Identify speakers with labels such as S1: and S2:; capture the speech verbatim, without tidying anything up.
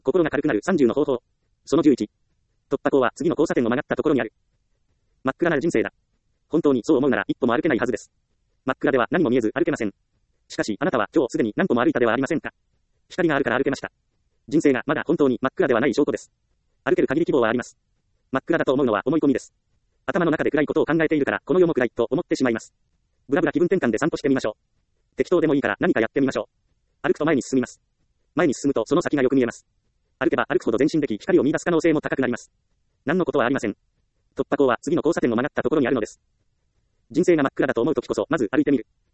S1: 心が軽くなるさんじゅうの方法。そのじゅういち。突破口は次の交差点を曲がったところにある。真っ暗な人生だ。本当にそう思うなら一歩も歩けないはずです。真っ暗では何も見えず歩けません。しかしあなたは今日すでに何歩も歩いたではありませんか。光があるから歩けました。人生がまだ本当に真っ暗ではない証拠です。歩ける限り希望はあります。真っ暗だと思うのは思い込みです。頭の中で暗いことを考えているからこの世も暗いと思ってしまいます。ブラブラ気分転換で散歩してみましょう。適当でもいいから何かやってみましょう。歩くと前に進みます。前に進むとその先がよく見えます。歩けば歩くほど前進でき光を見出す可能性も高くなります。何のことはありません。突破口は次の交差点を曲がったところにあるのです。人生が真っ暗だと思うときこそまず歩いてみる。